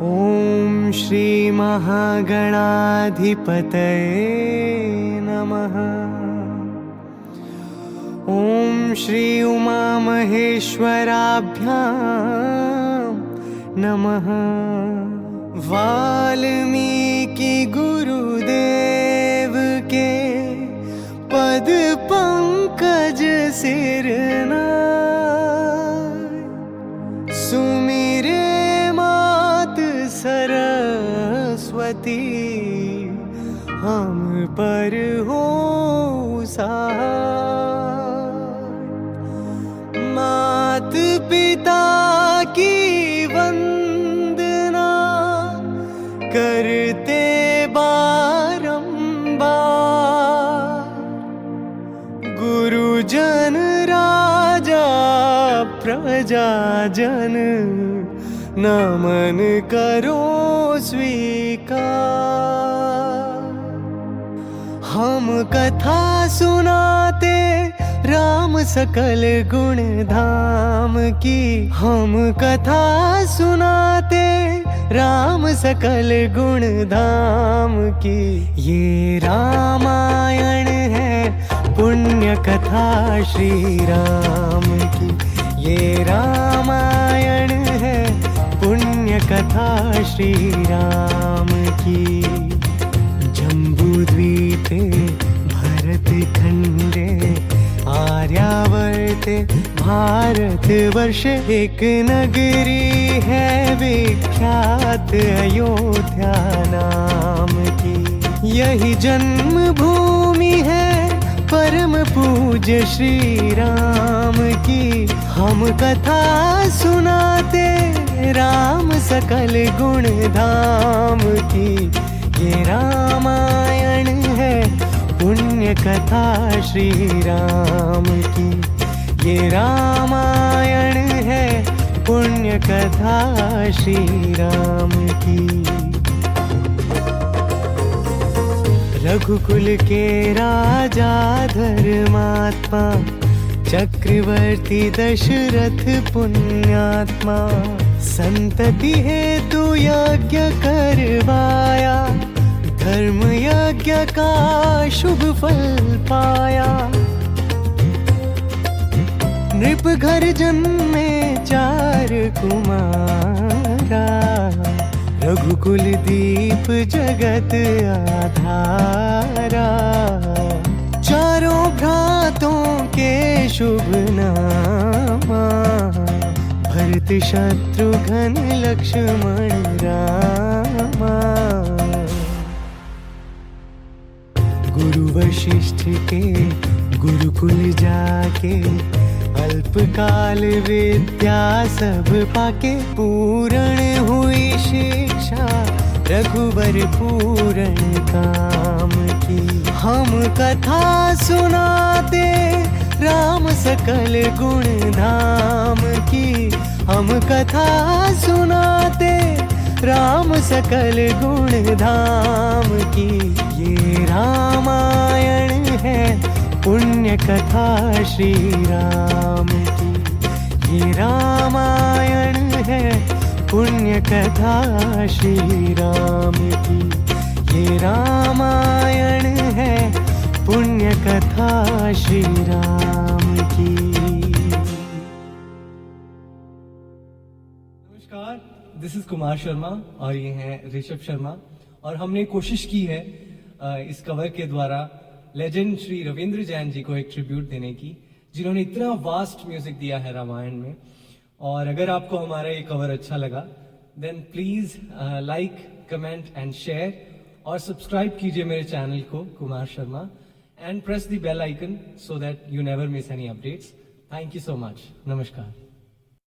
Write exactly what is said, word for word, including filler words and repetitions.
ॐ श्री महागणाधिपतये नमः। ॐ श्री उमामहेश्वराभ्यां नमः। वाल्मीकि गुरुदेव के पद पंकज सिरनाय, सुमिरे मात सरस्वती हम पर हो सहाय। मात पिता की वंदना करते बारंबार, गुरुजन राजा प्रजाजन नमन करो स्वीकार। हम कथा सुनाते राम सकल गुण धाम की, हम कथा सुनाते राम सकल गुण धाम की। ये रामायण है पुण्य कथा श्री राम की, ये रामायण है पुण्य कथा श्री राम की। जम्बूद्वीपे भरत खंडे आर्यावर्ते भारत वर्ष, एक नगरी है विख्यात अयोध्या नाम की। यही जन्म भूमि है परम पूज्य श्री राम की। हम कथा सुनाते राम सकल गुण धाम की। ये रामायण है पुण्य कथा श्री राम की, ये रामायण है पुण्य कथा श्री राम की। रघुकुल के राजा धर्मात्मा, चक्रवर्ती दशरथ पुण्यात्मा, संतति हेतु यज्ञ करवाया, धर्म यज्ञ का शुभ फल पाया। नृप घर जन्मे चार कुमारा, रघुकुल दीप जगत आधारा। चारों भ्रातों के शुभ नामा, भरत शत्रुघ्न लक्ष्मण रामा। गुरु वशिष्ठ के गुरुकुल जाके, अल्पकाल विद्या सब पाके। पूर्ण हुई शिक्षा रघुवर पूर्ण काम की। हम कथा सुनाते राम सकल गुण धाम की। हम कथा सुनाते राम सकल गुण धाम की। ये रामायण है पुण्य कथा श्री राम की, ये रामायण है पुण्य कथा श्री राम की, ये रामायण है पुण्य कथा श्री राम की। नमस्कार, दिस इज कुमार शर्मा और ये हैं ऋषभ शर्मा। और हमने कोशिश की है इस कवर के द्वारा लेजेंड श्री रविंद्र जैन जी को एक ट्रिब्यूट देने की, जिन्होंने इतना वास्ट म्यूजिक दिया है रामायण में। और अगर आपको हमारा ये कवर अच्छा लगा, then please like, comment and share और सब्सक्राइब कीजिए मेरे चैनल को Kumar Sharma, and press the bell icon so that you never miss any updates. Thank you so much. नमस्कार।